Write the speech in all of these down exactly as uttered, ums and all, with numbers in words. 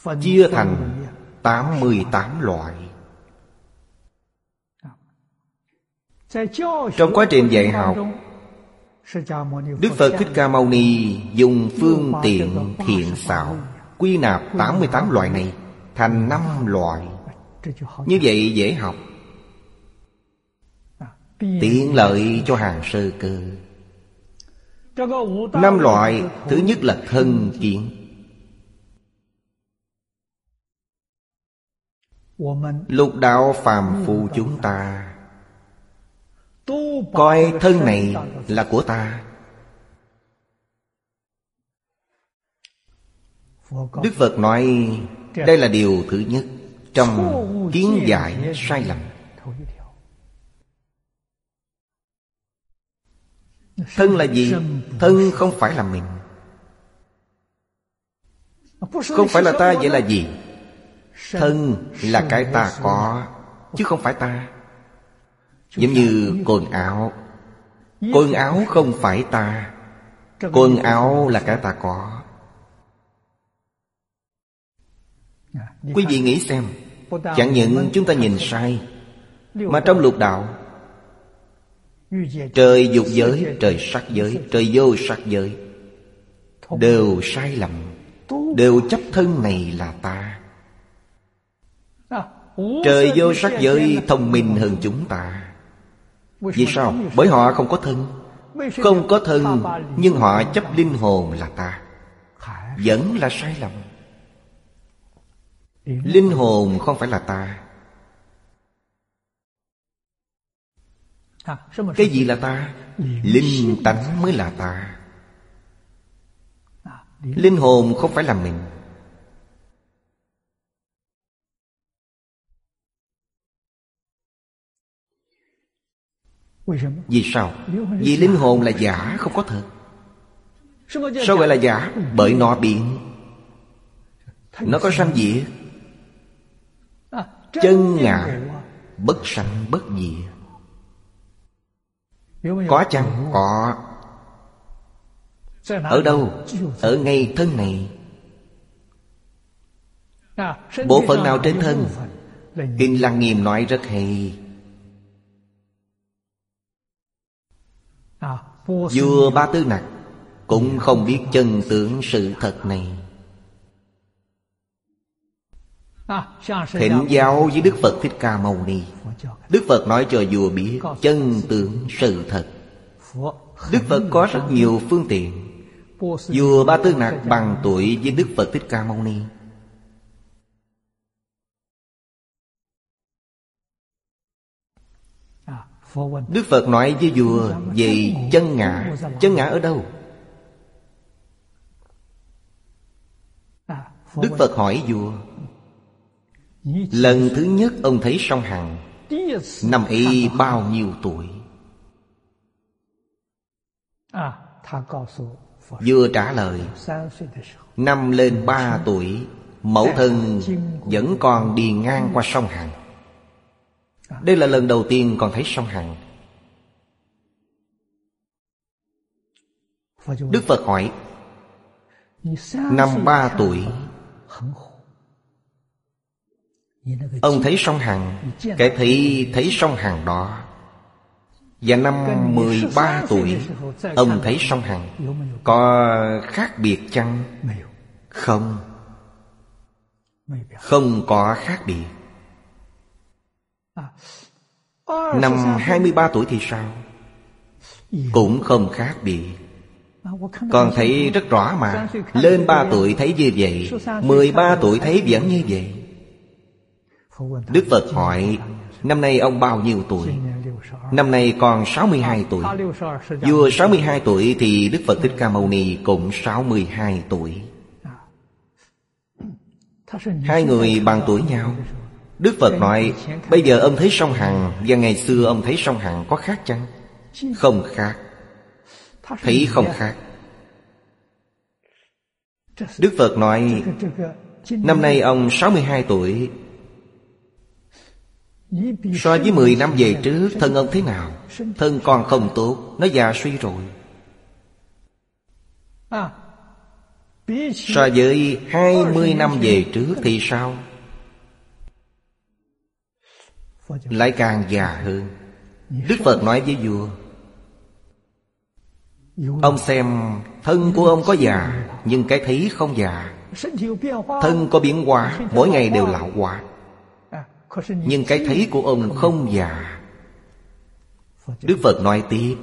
chia thành tám mươi tám loại. Trong quá trình dạy học, Đức Phật Thích Ca Mâu Ni dùng phương tiện thiện xảo quy nạp tám mươi tám loại này thành năm loại. Như vậy dễ học, tiện lợi cho hàng sơ cơ. Năm loại, thứ nhất là thân kiến. Lục đạo phàm phu chúng ta coi thân này là của ta. Đức Phật nói đây là điều thứ nhất trong kiến giải sai lầm. Thân là gì? Thân không phải là mình. Không phải là ta, vậy là gì? Thân là cái ta có, chứ không phải ta. Giống như quần áo. Quần áo không phải ta. Quần áo là cái ta có. Quý vị nghĩ xem, chẳng những chúng ta nhìn sai, mà trong lục đạo, trời dục giới, trời sắc giới, trời vô sắc giới, đều sai lầm, đều chấp thân này là ta. Trời vô sắc giới thông minh hơn chúng ta. Vì sao? Bởi họ không có thân. Không có thân, nhưng họ chấp linh hồn là ta, vẫn là sai lầm. Linh hồn không phải là ta. Cái gì là ta? Linh tánh mới là ta. Linh hồn không phải là mình. Vì sao? Vì linh hồn là giả, không có thật. Sao gọi là giả? Bởi nó biến. Nó có sanh diệt. Chân ngã bất sanh bất diệt. Có chăng? Có. Ở đâu? Ở ngay thân này. Bộ phận nào trên thân? Kinh Lăng Nghiêm nói rất hay. Vua Ba Tư Nặc cũng không biết chân tướng sự thật này. Thỉnh giáo với Đức Phật Thích Ca Mâu Ni. Đức Phật nói cho vua biết chân tướng sự thật. Đức Phật có rất nhiều phương tiện. Vua Ba Tư Nặc bằng tuổi với Đức Phật Thích Ca Mâu Ni. Đức Phật nói với vua về chân ngã. Chân ngã ở đâu? Đức Phật hỏi vua. Lần thứ nhất ông thấy sông Hằng, năm ấy bao nhiêu tuổi? Vua trả lời, năm lên ba tuổi, mẫu thân vẫn còn đi ngang qua sông Hằng. Đây là lần đầu tiên còn thấy sông Hằng. Đức Phật hỏi, năm ba tuổi ông thấy sông Hằng, cái thấy thấy sông Hằng đó. Và năm mười ba tuổi ông thấy sông Hằng, có khác biệt chăng? Không. Không có khác biệt. Năm hai mươi ba tuổi thì sao? Cũng không khác biệt. Con thấy rất rõ mà. Lên ba tuổi thấy như vậy, mười ba tuổi thấy vẫn như vậy. Đức Phật hỏi, năm nay ông bao nhiêu tuổi? Năm nay còn sáu mươi hai tuổi. Vua sáu mươi hai tuổi thì Đức Phật Thích Ca Mâu Ni cũng sáu mươi hai tuổi. Hai người bằng tuổi nhau. Đức Phật nói, bây giờ ông thấy sông Hằng và ngày xưa ông thấy sông Hằng có khác chăng? Không khác. Thấy không khác. Đức Phật nói, năm nay ông sáu mươi hai tuổi. So với mười năm về trước, thân ông thế nào? Thân còn không tốt, nó già suy rồi. So với hai mươi năm về trước thì sao? Lại càng già hơn. Đức Phật nói với vua: ông xem thân của ông có già, nhưng cái thấy không già. Thân có biến hóa, mỗi ngày đều lão hóa, nhưng cái thấy của ông không già. Đức Phật nói tiếp: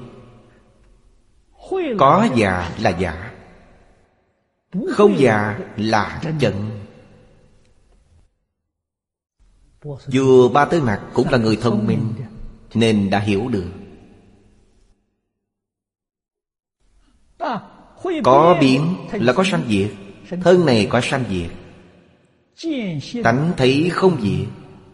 có già là giả, không già là chân. Vua Ba Tư Nặc cũng là người thông minh, nên đã hiểu được. Có biến là có sanh diệt. Thân này có sanh diệt, tánh thấy không diệt,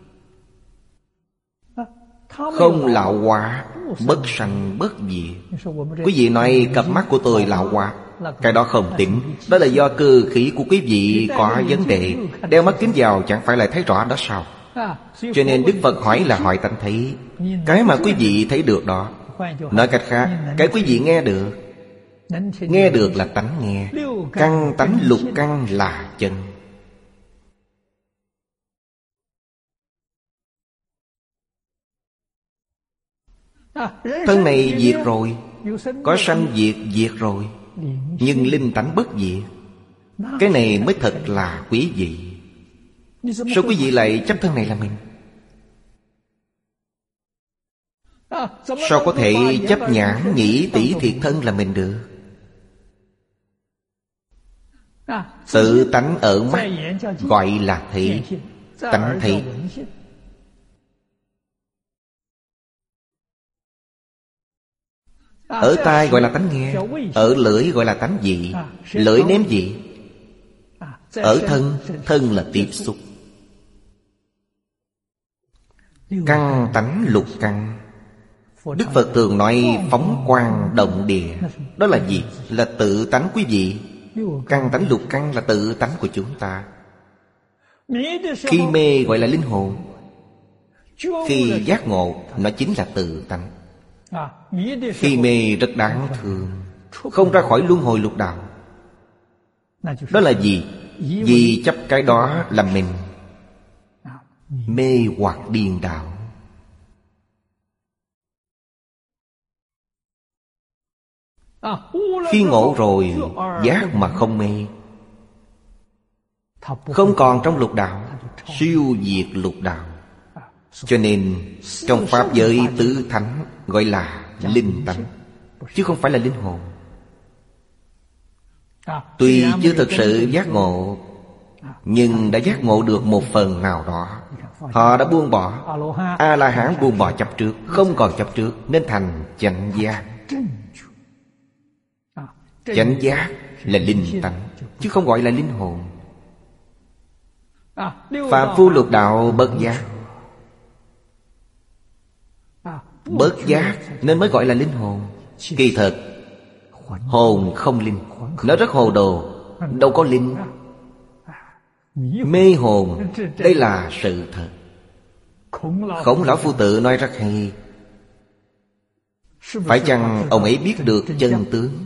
không lão hóa, bất sanh bất diệt. Quý vị nói cặp mắt của tôi lão hóa, cái đó không tính. Đó là do cơ khí của quý vị có vấn đề. Đeo mắt kính vào chẳng phải lại thấy rõ đó sao? Cho nên Đức Phật hỏi là hỏi tánh thấy. Cái mà quý vị thấy được đó, nói cách khác, cái quý vị nghe được. Nghe được là tánh nghe. Căn tánh lục căn là chân. Thân này diệt rồi, có sanh diệt diệt rồi, nhưng linh tánh bất diệt. Cái này mới thật là quý vị. Sao quý vị lại chấp thân này là mình? Sao có thể chấp nhãn nhĩ tỷ thiệt thân là mình được? Tự tánh ở mắt gọi là thị, tánh thị. Ở tai gọi là tánh nghe, ở lưỡi gọi là tánh vị, lưỡi nếm vị. Ở thân, thân là tiếp xúc. Căn tánh lục căn. Đức Phật thường nói phóng quang động địa. Đó là gì? Là tự tánh quý vị. Căn tánh lục căn là tự tánh của chúng ta. Khi mê gọi là linh hồn, khi giác ngộ nó chính là tự tánh. Khi mê rất đáng thương, không ra khỏi luân hồi lục đạo. Đó là gì? Vì chấp cái đó là mình. Mê hoặc điên đạo. Khi ngộ rồi, giác mà không mê, không còn trong lục đạo, siêu diệt lục đạo. Cho nên trong Pháp giới tứ thánh gọi là linh tánh, chứ không phải là linh hồn. Tuy chưa thực sự giác ngộ, nhưng đã giác ngộ được một phần nào đó. Họ đã buông bỏ. A-la-hán buông bỏ chấp trước, không còn chấp trước, nên thành chánh giác. Chánh giác là linh tánh, chứ không gọi là linh hồn. Phạm phu lục đạo bất giác. Bất giác nên mới gọi là linh hồn. Kỳ thực hồn không linh, nó rất hồ đồ, đâu có linh. Mê hồn, đây là sự thật. Khổng Lão Phu Tự nói rất hay. Phải chăng ông ấy biết được chân tướng?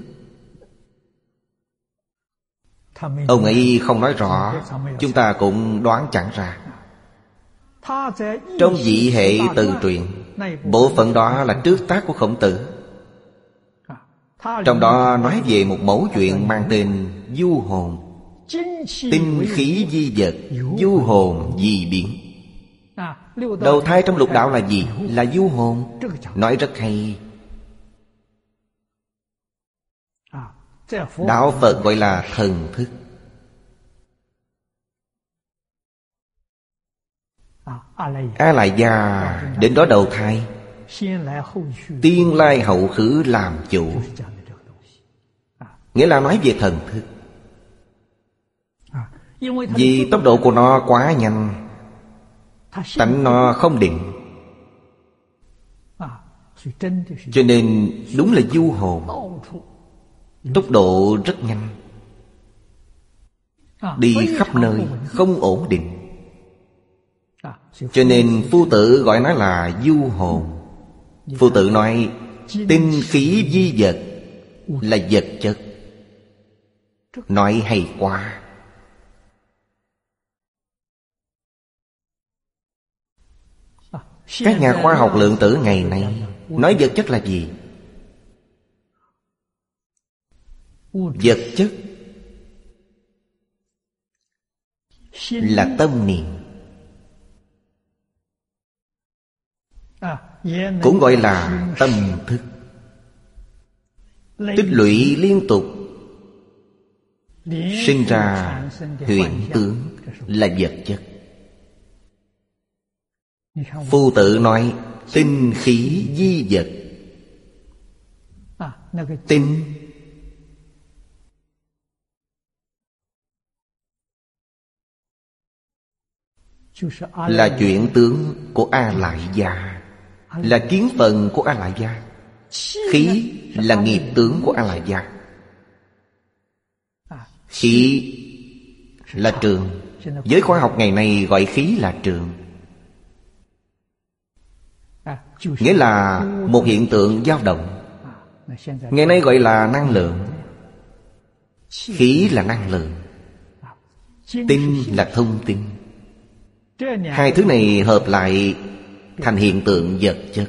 Ông ấy không nói rõ, chúng ta cũng đoán chẳng ra. Trong dị hệ từ truyện, bộ phận đó là trước tác của Khổng Tử. Trong đó nói về một mẫu chuyện mang tên du hồn. Tinh khí di vật, du hồn di biến. Đầu thai trong lục đạo là gì? Là du hồn. Nói rất hay. Đạo Phật gọi là thần thức. A-lại gia đến đó đầu thai, tiên lai hậu khứ làm chủ. Nghĩa là nói về thần thức. Vì tốc độ của nó quá nhanh, tánh nó không định, cho nên đúng là du hồn. Tốc độ rất nhanh, đi khắp nơi, không ổn định. Cho nên Phu Tử gọi nó là du hồn. Phu Tử nói tinh khí di vật là vật chất. Nói hay quá. Các nhà khoa học lượng tử ngày nay nói vật chất là gì? Vật chất là tâm niệm, cũng gọi là tâm thức, tích lũy liên tục sinh ra huyễn tướng là vật chất. Phu tử nói tinh khí di vật. Tinh là chuyển tướng của A Lại Gia, là kiến phần của A Lại Gia. Khí là nghiệp tướng của A Lại Gia. Khí là trường. Giới khoa học ngày nay gọi khí là trường, nghĩa là một hiện tượng dao động. Ngày nay gọi là năng lượng. Khí là năng lượng, tinh là thông tin. Hai thứ này hợp lại thành hiện tượng vật chất.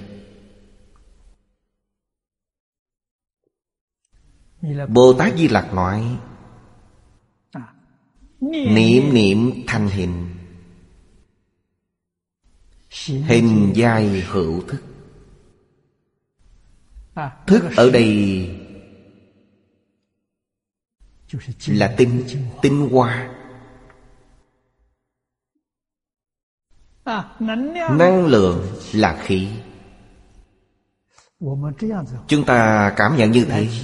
Bồ Tát Di Lặc nói niệm niệm thành hình, hình giai hữu thức. Thức ở đây là tinh, tinh hoa. Năng lượng là khí. Chúng ta cảm nhận như thế,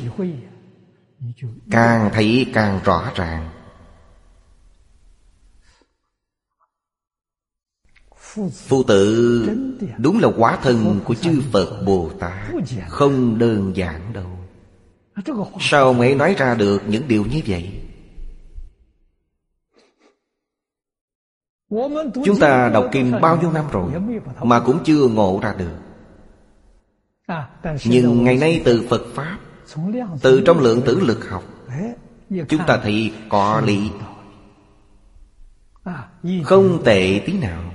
càng thấy càng rõ ràng. Phu tử đúng là hóa thân của chư Phật Bồ Tát, không đơn giản đâu. Sao ông ấy nói ra được những điều như vậy? Chúng ta đọc kinh bao nhiêu năm rồi mà cũng chưa ngộ ra được. Nhưng ngày nay từ Phật Pháp, từ trong lượng tử lực học, chúng ta thấy có lý, không tệ tí nào.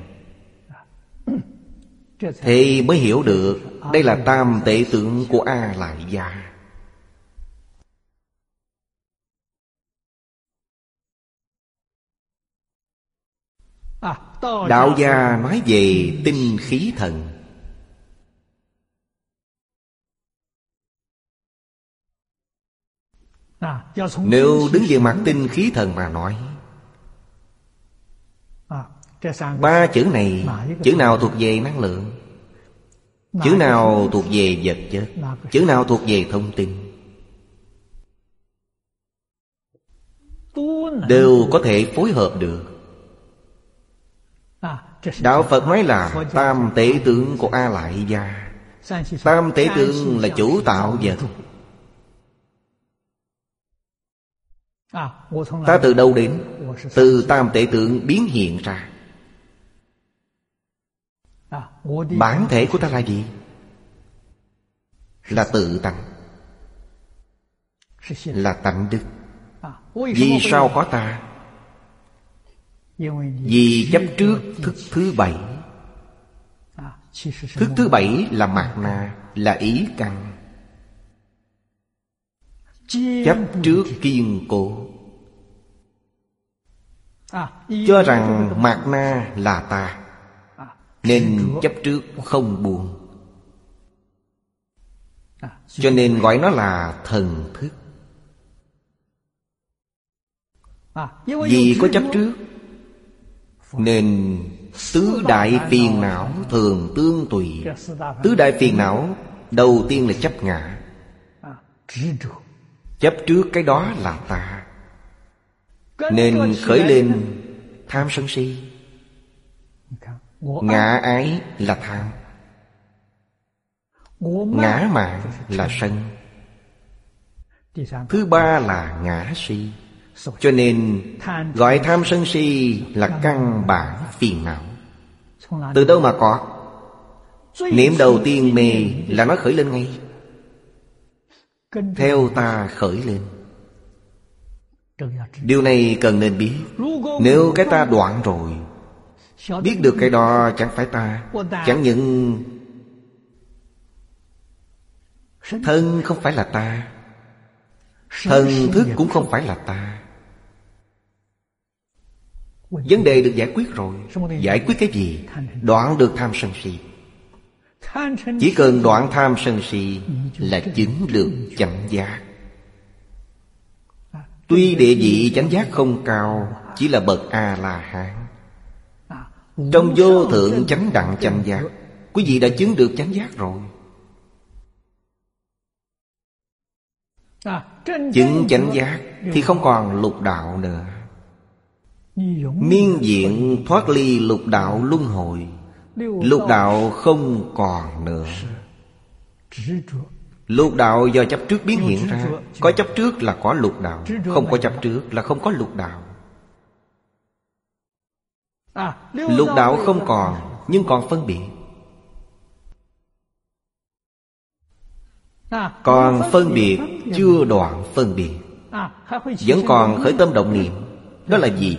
Thì mới hiểu được đây là tam tệ tướng của A Lại Gia. Đạo gia nói về tinh khí thần. Nếu đứng về mặt tinh khí thần mà nói, ba chữ này, chữ nào thuộc về năng lượng, chữ nào thuộc về vật chất, chữ nào thuộc về thông tin, đều có thể phối hợp được. Đạo Phật nói là tam tế tướng của A Lại Gia. Tam tế tướng là chủ tạo vật. Ta từ đâu đến? Từ tam tế tướng biến hiện ra. Bản thể của ta là gì? Là tự tánh, là tánh đức. Vì sao có ta? Vì chấp trước thức thứ bảy. Thức thứ bảy là mạt na, là ý căn. Chấp trước kiên cố, cho rằng mạt na là ta, nên chấp trước không buông. Cho nên gọi nó là thần thức. Vì có chấp trước nên tứ đại phiền não thường tương tùy. Tứ đại phiền não đầu tiên là chấp ngã. Chấp trước cái đó là ta, nên khởi lên tham sân si. Ngã ái là tham, ngã mạn là sân. Thứ ba là ngã si. Cho nên gọi tham sân si là căn bản phiền não. Từ đâu mà có? Niệm đầu tiên mê là nó khởi lên ngay, theo ta khởi lên. Điều này cần nên biết. Nếu cái ta đoạn rồi, biết được cái đó chẳng phải ta. Chẳng những thân không phải là ta, thần thức cũng không phải là ta. Vấn đề được giải quyết rồi. Giải quyết cái gì? Đoạn được tham sân si. Chỉ cần đoạn tham sân si là chứng được chánh giác. Tuy địa vị chánh giác không cao, chỉ là bậc A-la-hán. Trong vô thượng chánh đẳng chánh giác, quý vị đã chứng được chánh giác rồi. Chứng chánh giác thì không còn lục đạo nữa. Miên diện thoát ly lục đạo luân hồi. Lục đạo không còn nữa. Lục đạo do chấp trước biến hiện ra. Có chấp trước là có lục đạo, không có chấp trước là không có lục đạo. Lục đạo không còn, nhưng còn phân biệt. Còn phân biệt, chưa đoạn phân biệt, vẫn còn khởi tâm động niệm. Đó là gì?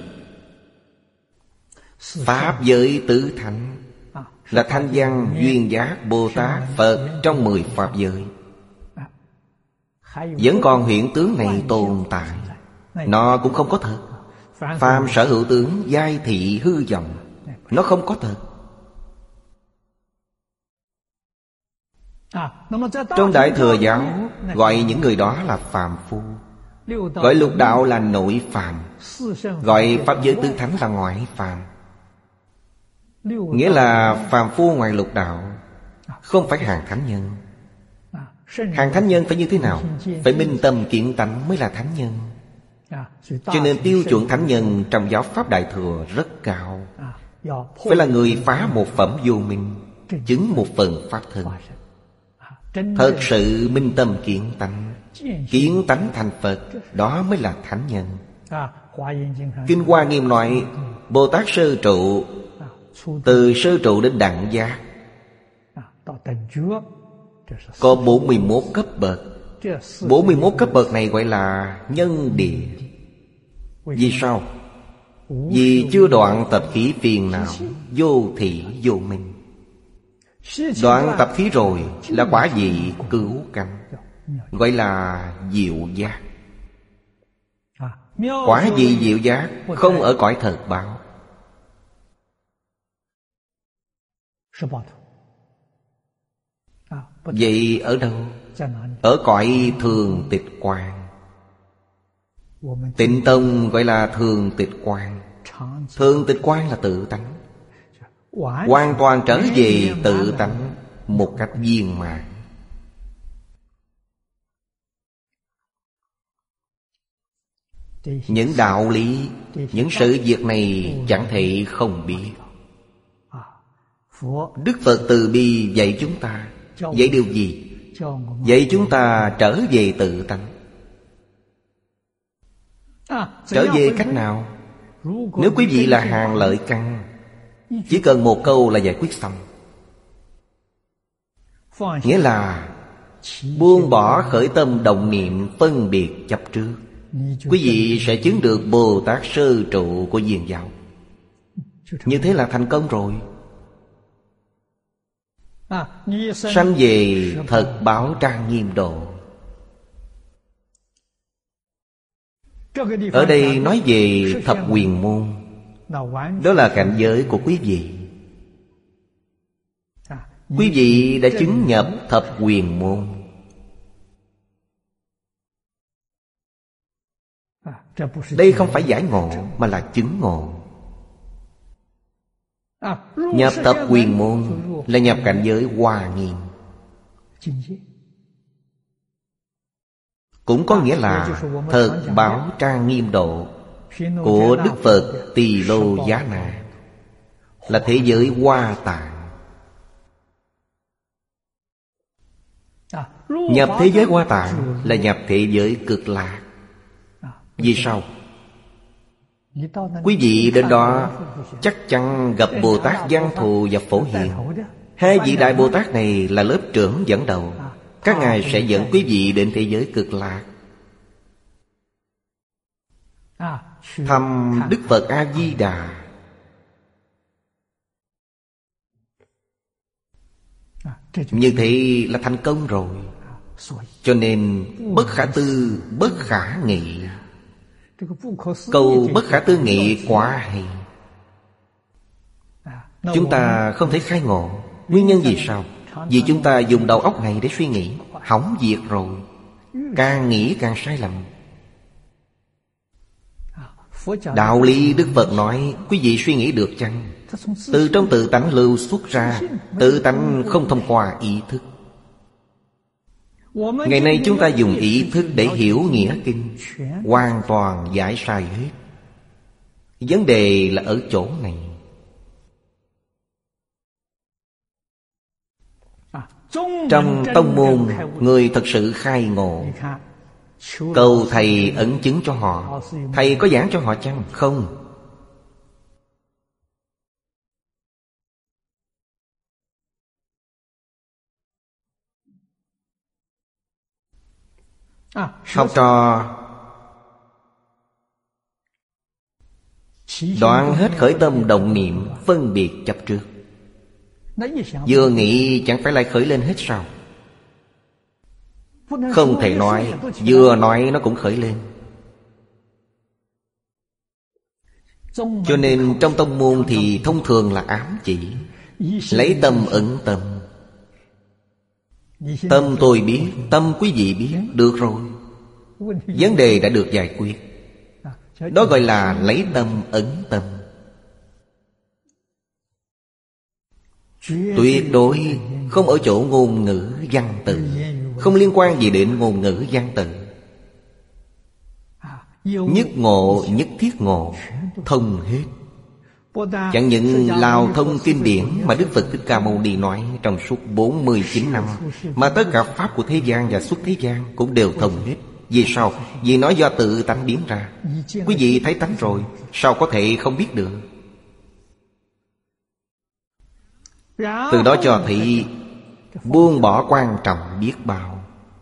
Pháp giới tứ thánh, là Thanh Văn, Duyên Giác, Bồ Tát, Phật trong mười Pháp giới. Vẫn còn hiện tướng này tồn tại. Nó cũng không có thật. Phàm sở hữu tướng, giai thị hư vọng. Nó không có thật. Trong Đại Thừa Giáo gọi những người đó là phàm phu. Gọi lục đạo là nội phàm. Gọi Pháp giới tứ thánh là ngoại phàm. Nghĩa là phàm phu ngoài lục đạo, không phải hàng thánh nhân. Hàng thánh nhân phải như thế nào? Phải minh tâm kiện tánh mới là thánh nhân. Cho nên tiêu chuẩn thánh nhân trong giáo pháp Đại Thừa rất cao. Phải là người phá một phẩm vô minh, chứng một phần pháp thân. Thật sự minh tâm kiện tánh, kiến tánh thành Phật, đó mới là thánh nhân. Kinh Hoa Nghiêm nói Bồ Tát sơ trụ, từ sơ trụ đến đẳng giác có bốn mươi mốt cấp bậc. Bốn mươi mốt cấp bậc này gọi là nhân địa. Vì sao? Vì chưa đoạn tập khí phiền não, vô thị vô minh. Đoạn tập khí rồi là quả vị cứu cánh, gọi là diệu giác. Quả vị diệu giác không ở cõi thật báo. Vậy ở đâu? Ở cõi thường tịch quang. Tịnh tông gọi là thường tịch quang. Thường tịch quang là tự tánh, hoàn toàn trở về tự tánh một cách viên mãn. Những đạo lý, những sự việc này chẳng thể không biết. Đức Phật từ bi dạy chúng ta. Dạy điều gì? Dạy chúng ta trở về tự tánh. Trở về cách nào? Nếu quý vị là hàng lợi căn, chỉ cần một câu là giải quyết xong. Nghĩa là buông bỏ khởi tâm động niệm phân biệt chấp trước, quý vị sẽ chứng được Bồ Tát sơ trụ của Viên Giáo. Như thế là thành công rồi. Sanh về thật báo trang nghiêm độ. Ở đây nói về thập quyền môn. Đó là cảnh giới của quý vị. Quý vị đã chứng nhập thập quyền môn. Đây không phải giải ngộ, mà là chứng ngộ. Nhập thập quyền môn là nhập cảnh giới Hoa Nghiêm. Cũng có nghĩa là thật báo trang nghiêm độ của Đức Phật Tỳ Lô Giá Na, là thế giới Hoa Tạng. Nhập thế giới Hoa Tạng là nhập thế giới Cực Lạc. Vì sao? Quý vị đến đó chắc chắn gặp Bồ Tát Văn Thù và Phổ Hiền. Hai vị Đại Bồ Tát này là lớp trưởng dẫn đầu. Các ngài sẽ dẫn quý vị đến thế giới Cực Lạc. thăm Đức Phật A-di-đà. Như thế là thành công rồi. Cho nên bất khả tư, bất khả nghị. Câu bất khả tư nghị quá hay. Chúng ta không thể khai ngộ. Nguyên nhân vì sao? Vì chúng ta dùng đầu óc này để suy nghĩ, hỏng việc rồi. Càng nghĩ càng sai lầm. Đạo lý Đức Phật nói, quý vị suy nghĩ được chăng? Từ trong tự tánh lưu xuất ra. Tự tánh không thông qua ý thức. Ngày nay chúng ta dùng ý thức để hiểu nghĩa kinh, hoàn toàn giải sai hết. Vấn đề là ở chỗ này. Trong tông môn, người thật sự khai ngộ, cầu thầy ẩn chứng cho họ. Thầy có giảng cho họ chăng? Không. Học trò đoạn hết khởi tâm động niệm phân biệt chấp trước. Vừa nghĩ chẳng phải lại khởi lên hết sao? Không thể nói. Vừa nói nó cũng khởi lên. Cho nên trong tông môn thì thông thường là ám chỉ. Lấy tâm ẩn tâm. Tâm tôi biết, tâm quý vị biết. Được rồi. Vấn đề đã được giải quyết. Đó gọi là lấy tâm ẩn tâm. Tuyệt đối không ở chỗ ngôn ngữ văn tự. Không liên quan gì đến ngôn ngữ văn tự. Nhất ngộ, nhất thiết ngộ. Thông hết. Chẳng những lao thông kinh điển mà Đức Phật Thích Ca Mâu Ni nói trong suốt bốn mươi chín năm, mà tất cả pháp của thế gian và xuất thế gian cũng đều thông hết. Vì sao? Vì nó do tự tánh biến ra. Quý vị thấy tánh rồi, sao có thể không biết được? Từ đó cho thấy buông bỏ quan trọng biết bao.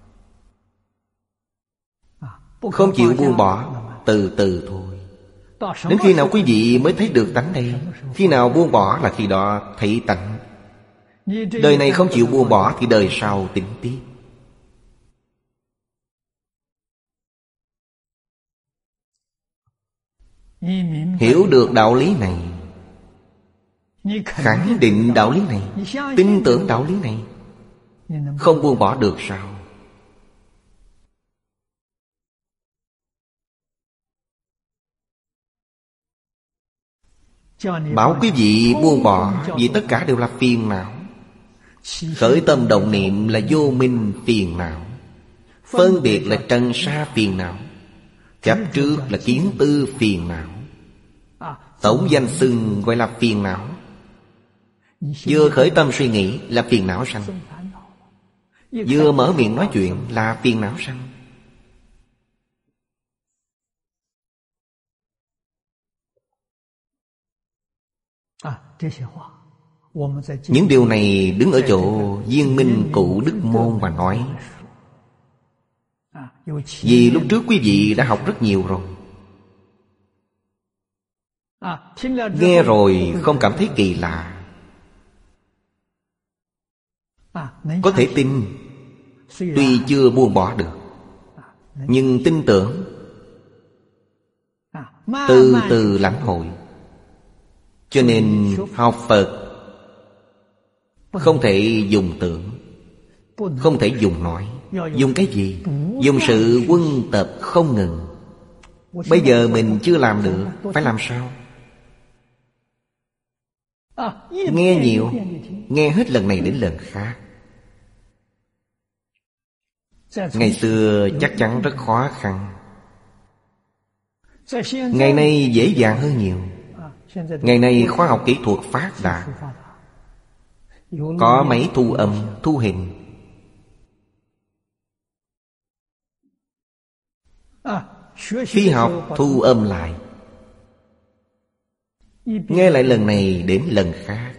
Không chịu buông bỏ, từ từ thôi. Đến khi nào quý vị mới thấy được tánh đây? Khi nào buông bỏ là khi đó thấy tánh. Đời này không chịu buông bỏ thì đời sau tính tiếp. Hiểu được đạo lý này, khẳng định đạo lý này, tin tưởng đạo lý này, không buông bỏ được sao? Bảo quý vị buông bỏ vì tất cả đều là phiền não. Khởi tâm động niệm là vô minh phiền não. Phân biệt là trần sa phiền não. Chấp trước là kiến tư phiền não. Tổng danh xưng gọi là phiền não. Vừa khởi tâm suy nghĩ là phiền não sanh. Vừa mở miệng nói chuyện là phiền não sanh. Những điều này đứng ở chỗ Viên Minh Cụ Đức Môn mà nói. Vì lúc trước quý vị đã học rất nhiều rồi. Nghe rồi không cảm thấy kỳ lạ. Có thể tin. Tuy chưa buông bỏ được, nhưng tin tưởng. Từ từ lãnh hội. Cho nên học Phật không thể dùng tưởng, không thể dùng nói. Dùng cái gì? Dùng sự quân tập không ngừng. Bây giờ mình chưa làm được, phải làm sao? Nghe nhiều, nghe hết lần này đến lần khác. Ngày xưa chắc chắn rất khó khăn. Ngày nay dễ dàng hơn nhiều. Ngày nay khoa học kỹ thuật phát đạt. Có máy thu âm, thu hình. Khi học thu âm lại, nghe lại lần này đến lần khác.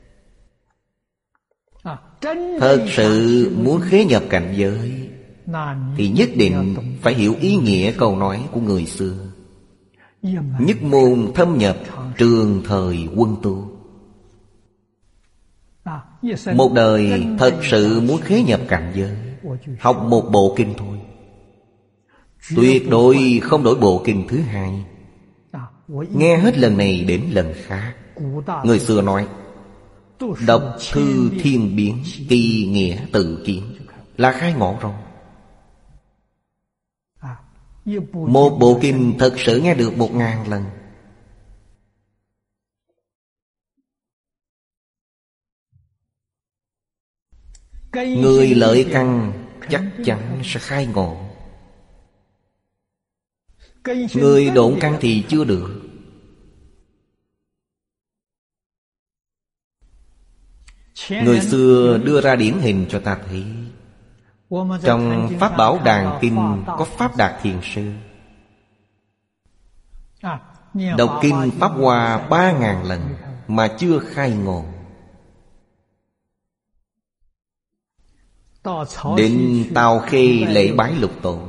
Thật sự muốn khế nhập cảnh giới thì nhất định phải hiểu ý nghĩa câu nói của người xưa. nhất môn thâm nhập, trường thời quân tu. Một đời thật sự muốn khế nhập cảnh giới, học một bộ kinh thôi, tuyệt đối không đổi bộ kinh thứ hai. Nghe hết lần này đến lần khác. Người xưa nói đọc thư thiên biến, kỳ nghĩa tự kiến, là khai ngộ rồi. Một bộ kinh thật sự nghe được một ngàn lần. Người lợi căn chắc chắn sẽ khai ngộ. Người độn căn thì chưa được. Người xưa đưa ra điển hình cho ta thấy. Trong Pháp Bảo Đàn Kinh có Pháp Đạt Thiền Sư, đọc kinh Pháp Hoa ba ngàn lần mà chưa khai ngộ. Đến Tào Khê lễ bái Lục Tổ,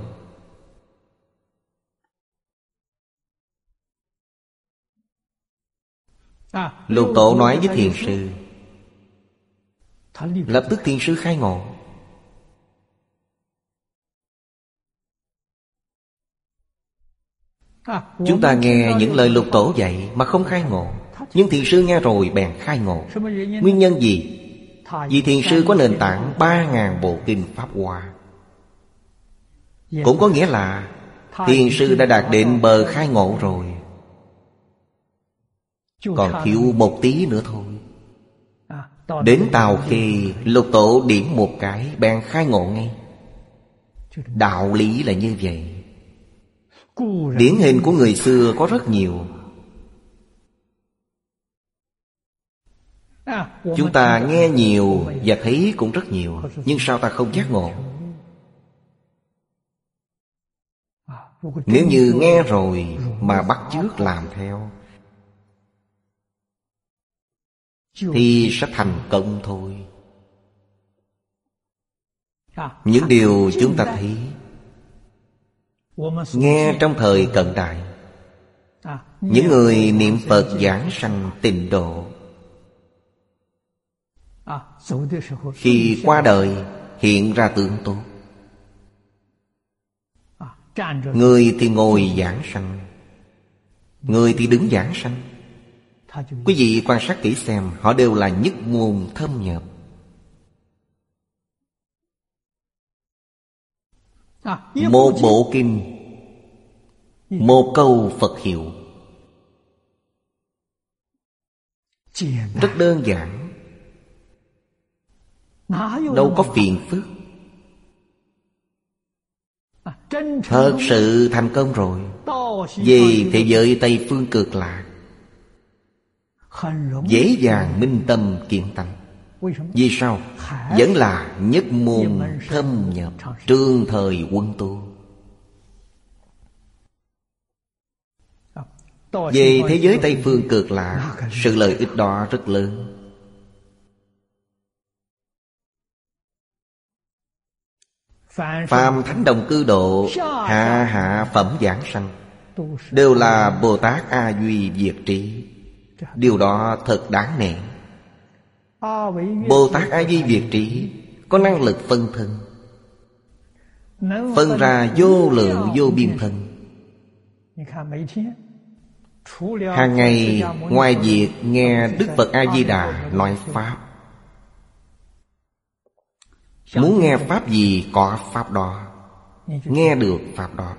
Lục Tổ nói với thiền sư, lập tức thiền sư khai ngộ. Chúng ta nghe những lời Lục Tổ dạy mà không khai ngộ, nhưng thiền sư nghe rồi bèn khai ngộ. Nguyên nhân gì? Vì thiền sư có nền tảng ba ngàn bộ kinh Pháp Hoa. Cũng có nghĩa là thiền sư đã đạt đến bờ khai ngộ rồi, còn thiếu một tí nữa thôi. Đến Tào Khê, Lục Tổ điểm một cái bèn khai ngộ ngay. Đạo lý là như vậy. Điển hình của người xưa có rất nhiều. Chúng ta nghe nhiều và thấy cũng rất nhiều, nhưng sao ta không giác ngộ? Nếu như nghe rồi mà bắt chước làm theo thì sẽ thành công thôi. Những điều chúng ta thấy, nghe trong thời cận đại, những người niệm Phật giảng sanh tịnh độ, khi qua đời hiện ra tượng tốt. Người thì ngồi giảng sanh, người thì đứng giảng sanh. Quý vị quan sát kỹ xem, họ đều là nhất môn thâm nhập. Một bộ kinh, một câu Phật hiệu, rất đơn giản, đâu có phiền phức. Thật sự thành công rồi. Về thế giới Tây Phương Cực Lạc, dễ dàng minh tâm kiện tánh. Vì sao? Vẫn là nhất môn thâm nhập, trường thời quân tu. Về thế giới Tây Phương Cực Lạc, sự lợi ích đó rất lớn. Phàm thánh đồng cư độ, hạ hạ phẩm giảng sanh, đều là Bồ Tát A Duy Diệt Trí. Điều đó thật đáng nể. Bồ Tát A Duy Diệt Trí có năng lực phân thân, phân ra vô lượng vô biên thân. Hàng ngày ngoài việc nghe Đức Phật A Di Đà nói Pháp, muốn nghe Pháp gì có Pháp đó, nghe được Pháp đó.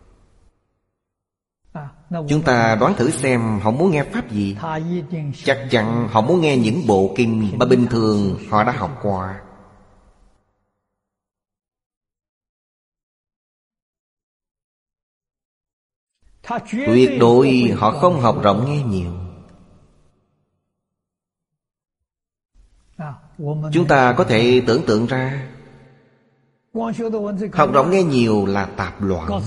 Chúng ta đoán thử xem họ muốn nghe Pháp gì. Chắc chắn họ muốn nghe những bộ kinh mà bình thường họ đã học qua. Tuyệt đối họ không học rộng nghe nhiều. Chúng ta có thể tưởng tượng ra, học rộng nghe nhiều là tạp loạn.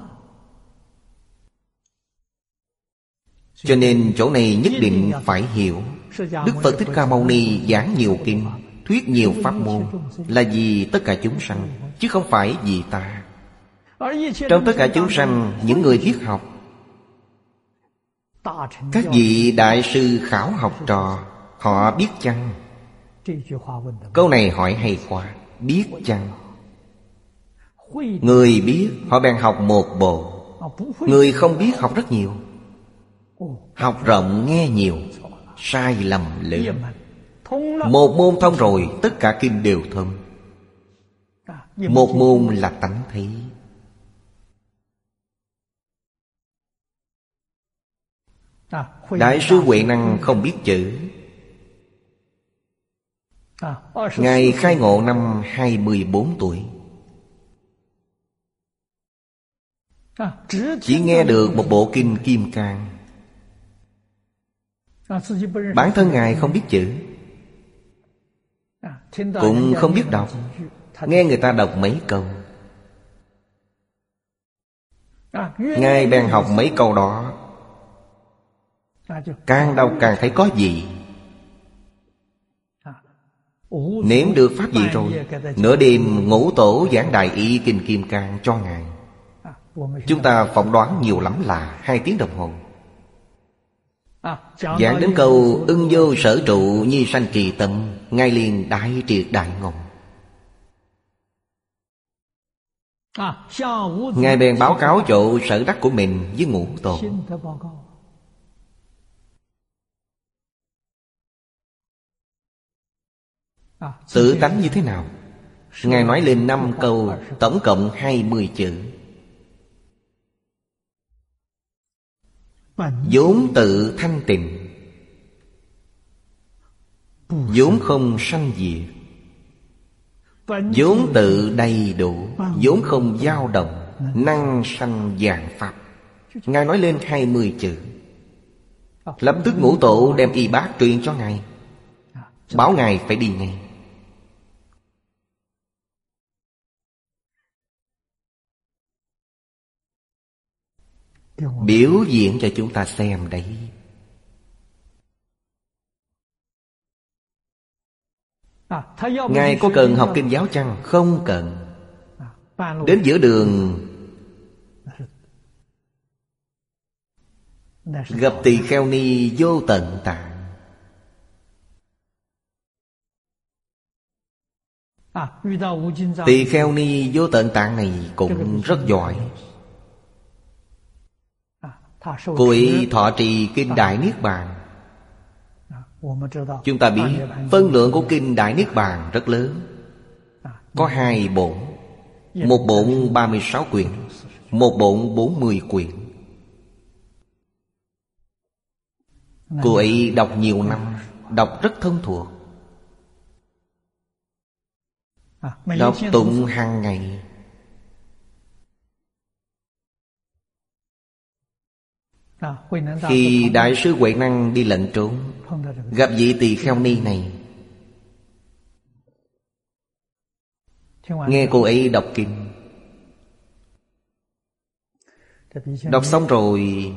Cho nên chỗ này nhất định phải hiểu. Đức Phật Thích Ca Mâu Ni giảng nhiều kinh, thuyết nhiều pháp môn là vì tất cả chúng sanh, chứ không phải vì ta. Trong tất cả chúng sanh, những người biết học Các vị đại sư khảo học trò, họ biết chăng? Câu này hỏi hay quá. Biết chăng? Người biết họ bèn học một bộ, người không biết học rất nhiều. Học rộng nghe nhiều, sai lầm lớn. Một môn thông rồi, tất cả kinh đều thông. Một môn là tánh thấy. Đại sư Huệ Năng không biết chữ. Ngài khai ngộ năm hai mươi bốn tuổi. Chỉ nghe được một bộ kinh Kim Cang. Bản thân Ngài không biết chữ, cũng không biết đọc. Nghe người ta đọc mấy câu, Ngài bèn học mấy câu đó. Càng đọc càng thấy có gì. Nếm được pháp vị rồi, nửa đêm ngũ tổ giảng đại ý kinh Kim Cang cho Ngài. Chúng ta phỏng đoán nhiều lắm là hai tiếng đồng hồ. Giảng đến câu ưng vô sở trụ nhi sanh trì tâm, Ngài liền đại triệt đại ngộ. Ngài bèn báo cáo chỗ sở đắc của mình với ngũ tổ. Tự tánh như thế nào? Ngài nói lên năm câu, tổng cộng hai mươi chữ. Vốn tự thanh tịnh, vốn không sanh diệt, vốn tự đầy đủ, vốn không dao động, năng sanh vạn pháp. Ngài nói lên hai mươi chữ. Lập tức ngũ tổ đem y bát truyền cho Ngài, bảo Ngài phải đi ngay. Biểu diễn cho chúng ta xem đấy. Ngài có cần học kinh giáo chăng? Không cần. Đến giữa đường gặp Tỳ Kheo Ni Vô Tận Tạng. Tỳ Kheo Ni Vô Tận Tạng này cũng rất giỏi. Cô ấy thọ trì kinh Đại Niết Bàn. Chúng ta biết phân lượng của kinh Đại Niết Bàn rất lớn. Có hai bổn. Một bổn ba mươi sáu quyển, một bổn bốn mươi quyển. Cô ấy đọc nhiều năm, đọc rất thông thuộc, đọc tụng hàng ngày. Khi Đại sư Huệ Năng đi lẩn trốn, gặp vị Tỳ Kheo Ni này, nghe cô ấy đọc kinh. Đọc xong rồi,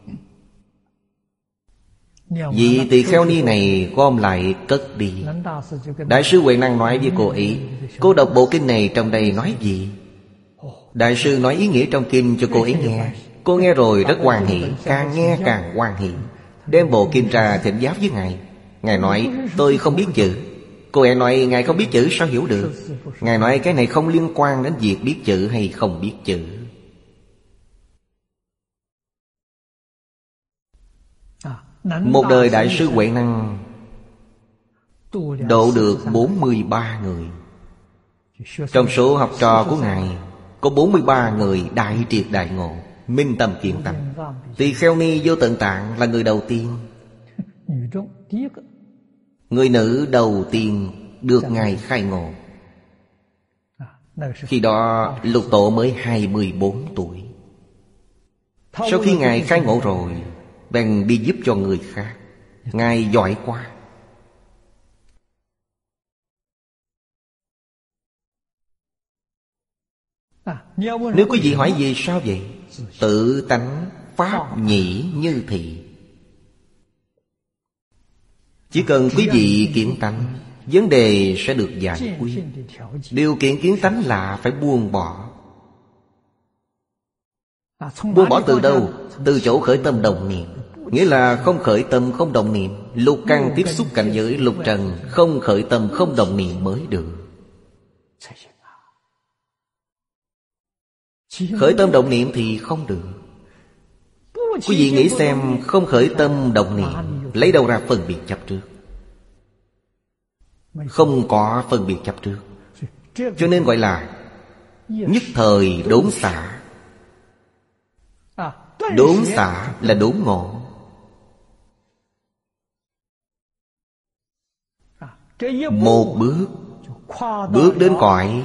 vị Tỳ Kheo Ni này gom lại cất đi. Đại sư Huệ Năng nói với cô ấy, cô đọc bộ kinh này trong đây nói gì? Đại sư nói ý nghĩa trong kinh cho cô ấy nghe. Cô nghe rồi rất hoan hỷ, càng nghe càng hoan hỷ, đem bộ kinh ra thỉnh giáo với Ngài. Ngài nói, tôi không biết chữ. Cô ấy nói, Ngài không biết chữ sao hiểu được? Ngài nói, cái này không liên quan đến việc biết chữ hay không biết chữ. Một đời Đại sư Huệ Năng độ được bốn mươi ba người. Trong số học trò của Ngài có bốn mươi ba người đại triệt đại ngộ, minh tâm kiến tánh. Tỳ Kheo Ni Vô Tận Tạng là người đầu tiên, người nữ đầu tiên được Ngài khai ngộ. Khi đó Lục Tổ mới hai mươi bốn tuổi. Sau khi Ngài khai ngộ rồi, bèn đi giúp cho người khác. Ngài giỏi quá. Nếu quý vị hỏi vì sao vậy? Tự tánh pháp nhĩ như thị. Chỉ cần quý vị kiến tánh, vấn đề sẽ được giải quyết. Điều kiện kiến tánh là phải buông bỏ. Buông bỏ từ đâu? Từ chỗ khởi tâm đồng niệm. Nghĩa là không khởi tâm không động niệm. Lục căn tiếp xúc cảnh giới lục trần, không khởi tâm không động niệm mới được. Khởi tâm động niệm thì không được. Quý vị nghĩ xem, không khởi tâm động niệm, lấy đâu ra phân biệt chấp trước? Không có phân biệt chấp trước. Cho nên gọi là nhất thời đốn xả. Đốn xả là đốn ngộ. Một bước, bước đến cõi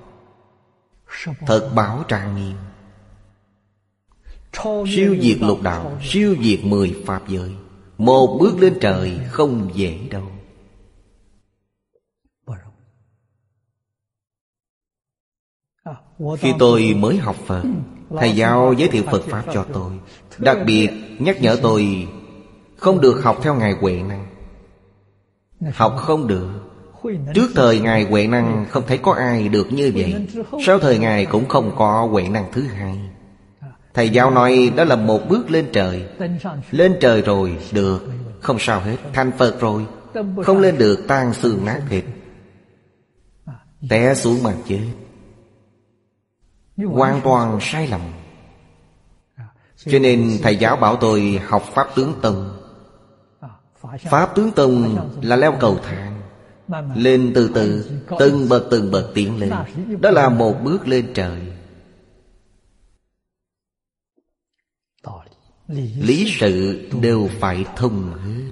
thật bảo trang nghiêm, siêu diệt lục đạo, siêu diệt mười pháp giới. Một bước lên trời không dễ đâu. Khi tôi mới học Phật, thầy giáo giới thiệu Phật Pháp cho tôi, đặc biệt nhắc nhở tôi không được học theo Ngài Huệ Năng. Học không được. Trước thời Ngài Huệ Năng không thấy có ai được như vậy. Sau thời Ngài cũng không có Huệ Năng thứ hai. Thầy giáo nói đó là một bước lên trời. Lên trời rồi được, không sao hết, thành Phật rồi. Không lên được tan xương nát thịt, té xuống mà chết. Hoàn toàn sai lầm. Cho nên thầy giáo bảo tôi học Pháp Tướng Tông. Pháp Tướng Tông là leo cầu thang, lên từ từ, từng bậc từng bậc tiến lên. Đó là một bước lên trời. Lý sự đều phải thông hết.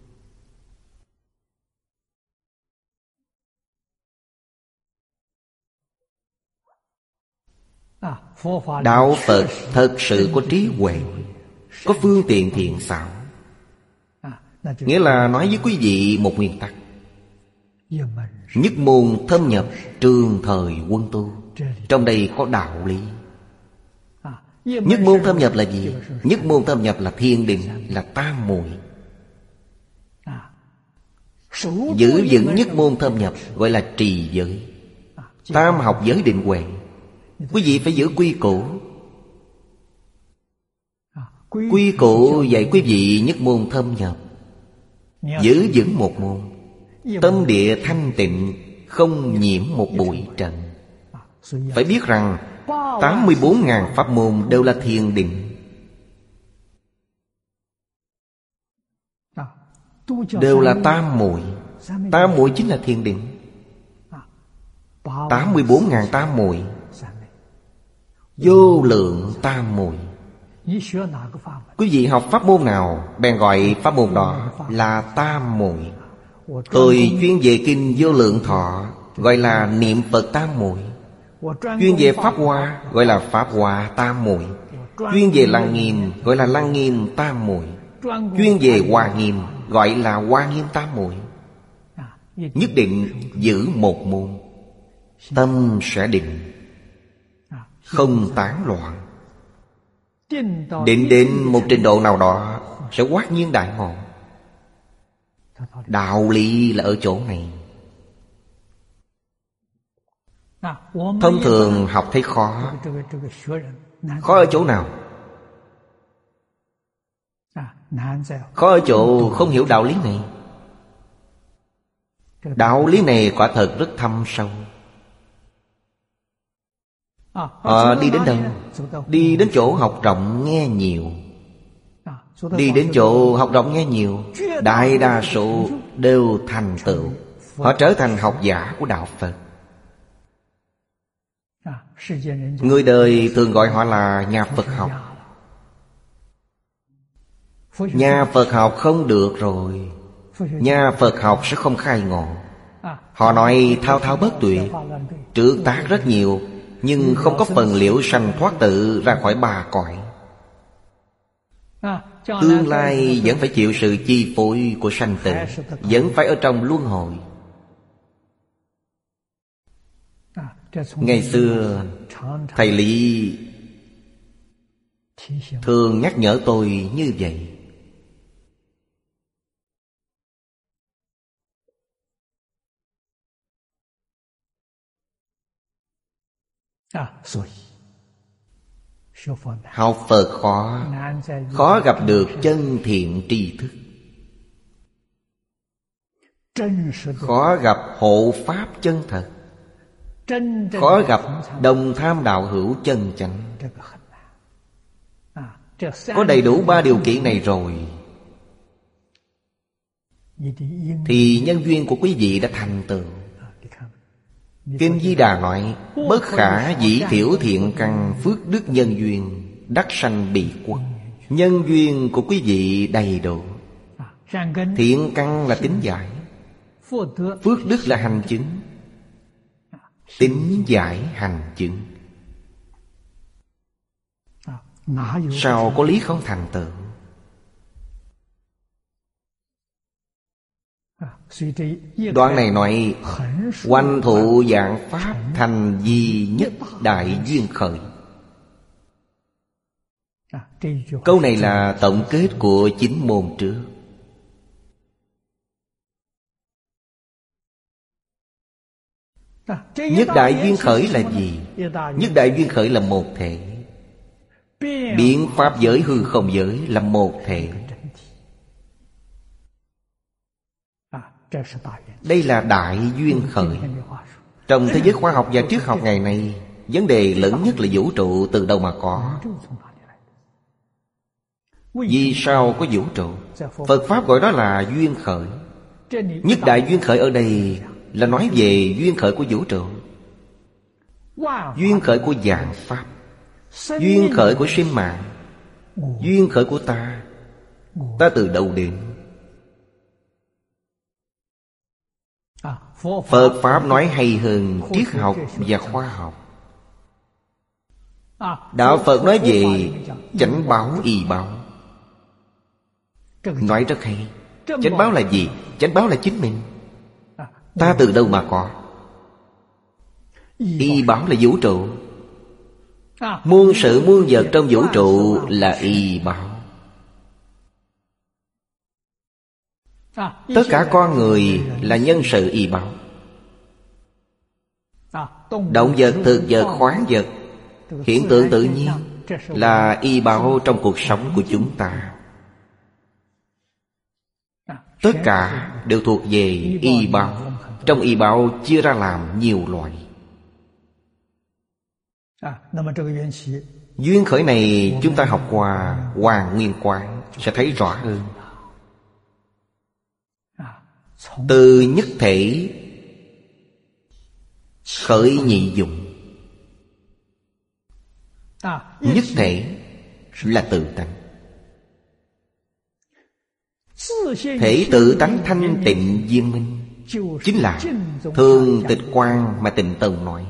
Đạo Phật thật sự có trí huệ, có phương tiện thiện xảo. Nghĩa là nói với quý vị một nguyên tắc: nhất môn thâm nhập, trường thời quân tu. Trong đây có đạo lý. Nhất môn thâm nhập là gì? Nhất môn thâm nhập là thiền định, là tam muội. Giữ vững nhất môn thâm nhập gọi là trì giới. Tam học giới định huệ. Quý vị phải giữ quy củ. Quy củ dạy quý vị nhất môn thâm nhập, giữ vững một môn. Tâm địa thanh tịnh, không nhiễm một bụi trần. Phải biết rằng tám mươi bốn ngàn pháp môn đều là thiền định, đều là tam muội. Tam muội chính là thiền định. Tám mươi bốn ngàn tam muội, vô lượng tam muội. Quý vị học pháp môn nào, bèn gọi pháp môn đó là tam muội. Tôi chuyên về kinh Vô Lượng Thọ, gọi là niệm Phật tam muội. Chuyên về Pháp Hoa, gọi là Pháp Hoa tam muội. Chuyên về Lăng Nghiêm, gọi là Lăng Nghiêm tam muội. Chuyên về Hoa Nghiêm, gọi là Hoa Nghiêm tam muội. Nhất định giữ một môn, tâm sẽ định, không tán loạn. Định đến một trình độ nào đó sẽ hoát nhiên đại ngộ. Đạo lý là ở chỗ này. Thông thường học thấy khó. Khó ở chỗ nào? Khó ở chỗ không hiểu đạo lý này. Đạo lý này quả thật rất thâm sâu. À, đi đến đâu? Đi đến chỗ học rộng nghe nhiều. Đi đến chỗ học rộng nghe nhiều, đại đa số đều thành tựu. Họ trở thành học giả của đạo Phật. Người đời thường gọi họ là nhà Phật học. Nhà Phật học không được rồi. Nhà Phật học sẽ không khai ngộ. Họ nói thao thao bất tuyệt, trữ tác rất nhiều, nhưng không có phần liễu sanh thoát tự ra khỏi ba cõi. Tương lai vẫn phải chịu sự chi phối của sanh tử, vẫn phải ở trong luân hồi. Ngày xưa thầy Lý thường nhắc nhở tôi như vậy. Học Phật khó, khó gặp được chân thiện tri thức, khó gặp hộ pháp chân thật, khó gặp đồng tham đạo hữu chân chánh. Có đầy đủ ba điều kiện này rồi thì nhân duyên của quý vị đã thành tựu. Kinh Di Đà nói: bất khả dĩ thiểu thiện căn phước đức nhân duyên, đắc sanh bị quốc. Nhân duyên của quý vị đầy đủ. Thiện căn là tín giải, phước đức là hành chứng. Tín giải hành chứng, sao có lý không thành tựu? Đoạn này nói: oanh thụ dạng pháp thành duy nhất đại duyên khởi. Câu này là tổng kết của chín môn trước. Nhất đại duyên khởi là gì? Nhất đại duyên khởi là một thể. Biến pháp giới hư không giới là một thể. Đây là đại duyên khởi. Trong thế giới khoa học và triết học ngày nay, vấn đề lớn nhất là vũ trụ từ đâu mà có. Vì sao có vũ trụ? Phật Pháp gọi đó là duyên khởi. Nhất đại duyên khởi ở đây là nói về duyên khởi của vũ trụ, duyên khởi của vạn pháp, duyên khởi của sinh mạng, duyên khởi của ta. Ta từ đâu đến? Phật Pháp nói hay hơn triết học và khoa học. Đạo Phật nói về chánh báo y báo, nói rất hay. Chánh báo là gì? Chánh báo là chính mình. Ta từ đâu mà có? Y báo là vũ trụ. Muôn sự muôn vật trong vũ trụ là y báo. Tất cả con người là nhân sự y báo. Động vật, thực vật, khoáng vật, hiện tượng tự nhiên là y báo trong cuộc sống của chúng ta. Tất cả đều thuộc về y báo. Trong y báo chia ra làm nhiều loại. Duyên khởi này chúng ta học qua Hoàng Nguyên Quán sẽ thấy rõ hơn. Từ nhất thể khởi nhị dụng. Nhất thể là tự tánh. Thể tự tánh thanh tịnh viên minh chính là Thường Tịch Quan mà Tịnh Tông nói.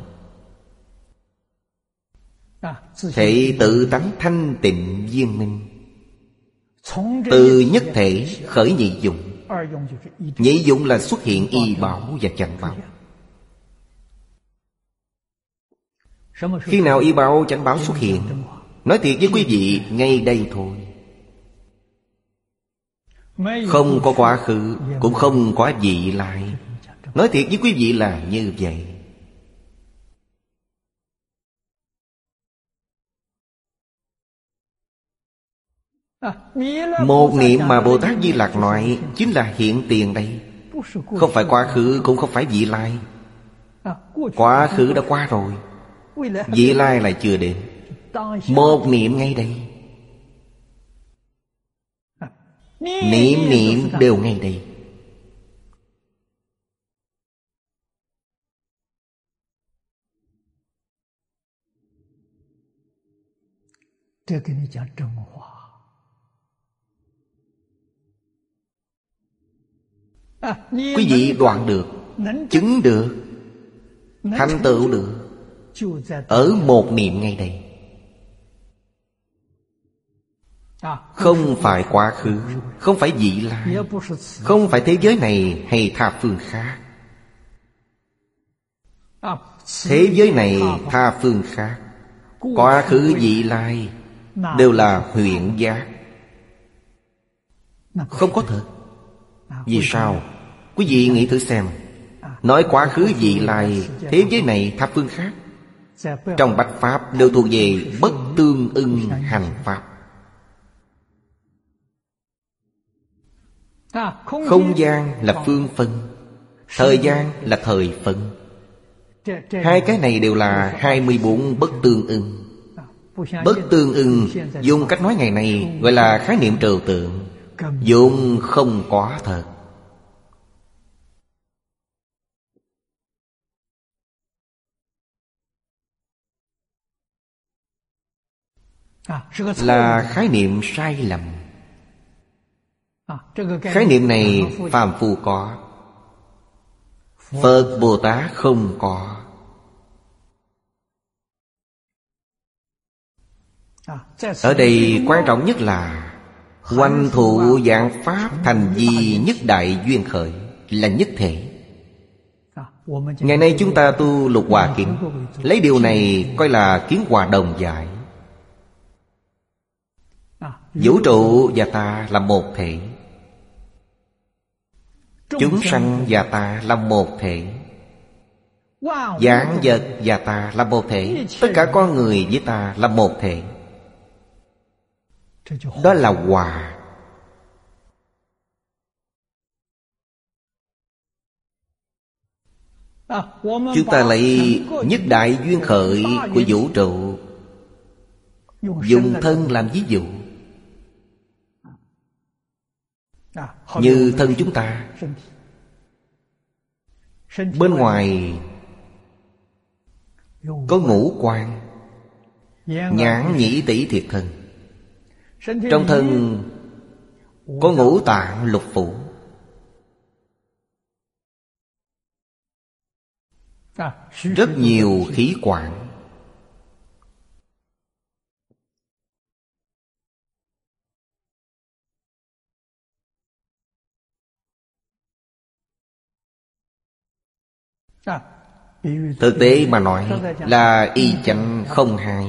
Thể tự tánh thanh tịnh viên minh. Từ nhất thể khởi nhị dụng. Nhị dụng là xuất hiện y bảo và chánh bảo. Khi nào y bảo chánh bảo xuất hiện? Nói thiệt với quý vị, ngay đây thôi. Không có quá khứ, cũng không có vị lai. Nói thiệt với quý vị là như vậy. Một niệm mà Bồ Tát Di Lặc nói chính là hiện tiền đây. Không phải quá khứ, cũng không phải vị lai. Quá khứ đã qua rồi, vị lai lại chưa đến. Một niệm ngay đây. Niệm niệm đều ngay đây. Quý vị đoạn được, chứng được, thành tựu được ở một niệm ngay đây. Không phải quá khứ, không phải vị lai, không phải thế giới này hay tha phương khác. Thế giới này tha phương khác, quá khứ vị lai đều là huyễn giác, không có thật. Vì sao? Quý vị nghĩ thử xem. Nói quá khứ vị lai, thế giới này thập phương khác, Trong bách pháp đều thuộc về bất tương ưng hành pháp. Không gian là phương phân, thời gian là thời phân. Hai cái này đều là hai mươi bốn bất tương ưng. Bất tương ưng dùng cách nói ngày này gọi là khái niệm trừu tượng, vốn không có thật. Là khái niệm sai lầm. Khái niệm này phàm phu có, Phật Bồ Tát không có. Ở đây quan trọng nhất là hoành thụ vạn pháp thành vi nhất đại duyên khởi, là nhất thể. Ngày nay chúng ta tu Lục Hòa Kiếm, lấy điều này coi là kiến hòa đồng giải. Vũ trụ và ta là một thể, chúng sanh và ta là một thể, vạn vật và ta là một thể, tất cả con người với ta là một thể. Đó là hòa. Chúng ta lấy nhất đại duyên khởi của vũ trụ, dùng thân làm ví dụ. Như thân chúng ta, bên ngoài có ngũ quan, nhãn nhĩ tỷ thiệt thân. Trong thân có ngũ tạng lục phủ. Rất nhiều khí quản. Thực tế mà nói là y chánh không hai.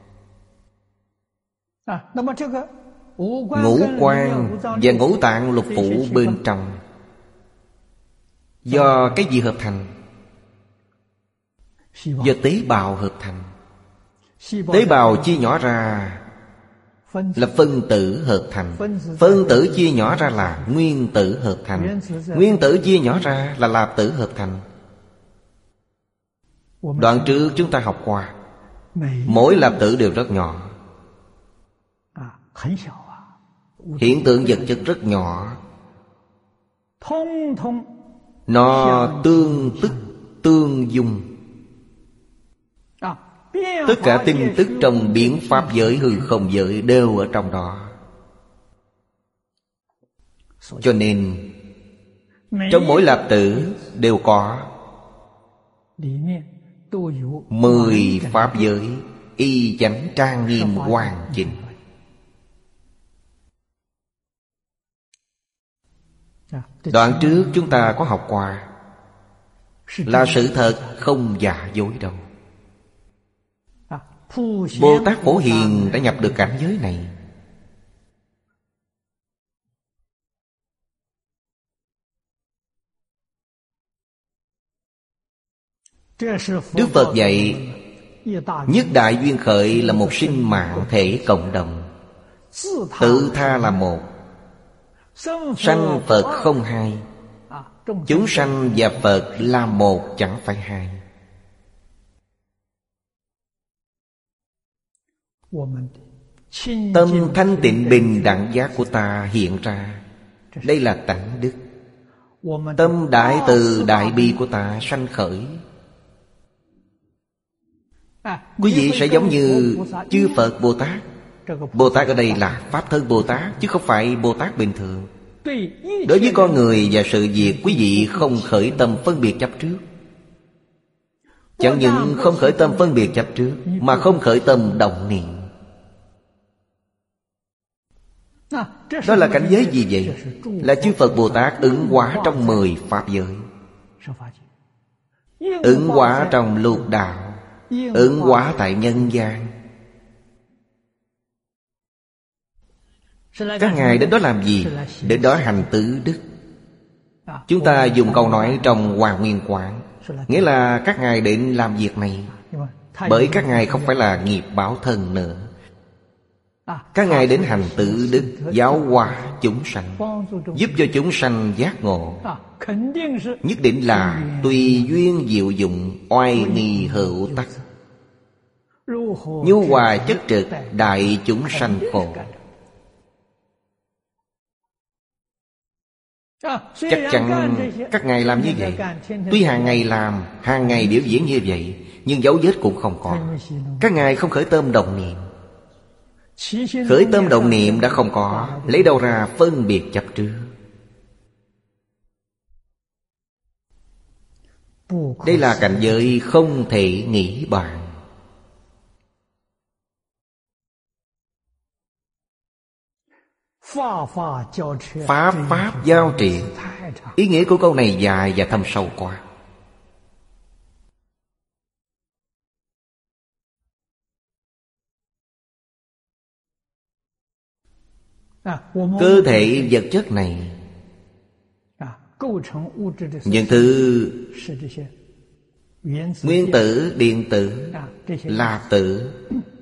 Ngũ quan và ngũ tạng lục phủ bên trong do cái gì hợp thành? Do tế bào hợp thành. Tế bào chia nhỏ ra là phân tử hợp thành. Phân tử chia nhỏ ra là nguyên tử hợp thành. Nguyên tử chia nhỏ ra là lạp tử hợp thành. Đoạn trước chúng ta học qua, mỗi lạp tử đều rất nhỏ. Hiện tượng vật chất rất nhỏ. Nó tương tức tương dung. Tất cả tin tức trong biến pháp giới hư không giới đều ở trong đó. Cho nên trong mỗi lạp tử đều có mười pháp giới y chánh trang nghiêm hoàn chỉnh. Đoạn trước chúng ta có học qua, là sự thật không giả dối đâu. Bồ Tát Phổ Hiền đã nhập được cảnh giới này. Đức Phật dạy nhất đại duyên khởi là một sinh mạng thể cộng đồng, tự tha là một, sanh Phật không hai, chúng sanh và Phật là một chẳng phải hai. Tâm thanh tịnh bình đẳng giác của ta hiện ra, đây là tánh đức. Tâm đại từ đại bi của ta sanh khởi. Quý vị sẽ giống như chư Phật Bồ Tát. Bồ Tát ở đây là Pháp thân Bồ Tát, chứ không phải Bồ Tát bình thường. Đối với con người và sự việc, quý vị không khởi tâm phân biệt chấp trước. Chẳng những không khởi tâm phân biệt chấp trước, mà không khởi tâm động niệm. Đó là cảnh giới gì vậy? Là chư Phật Bồ Tát ứng hóa trong mười Pháp giới, ứng hóa trong lục đạo, ứng hóa tại nhân gian. Các ngài đến đó làm gì? Đến đó hành tứ đức. Chúng ta dùng câu nói trong Hoàng Nguyên Quán, nghĩa là các ngài đến làm việc này. Bởi các ngài không phải là nghiệp báo thân nữa. Các ngài đến hành tự đức, giáo hóa chúng sanh, giúp cho chúng sanh giác ngộ. Nhất định là tùy duyên diệu dụng, oai nghi hữu tắc, nhu hòa chất trực, đại chúng sanh khổ. Chắc chắn các ngài làm như vậy. Tuy hàng ngày làm, hàng ngày biểu diễn như vậy, nhưng dấu vết cũng không có. Các ngài không khởi tâm động niệm. Khởi tâm động niệm đã không có, lấy đâu ra phân biệt chấp trước? Đây là cảnh giới không thể nghĩ bàn. Pháp pháp giao triện. Ý nghĩa của câu này dài và thâm sâu quá. Cơ thể vật chất này, những thứ nguyên tử, điện tử, lạp tử,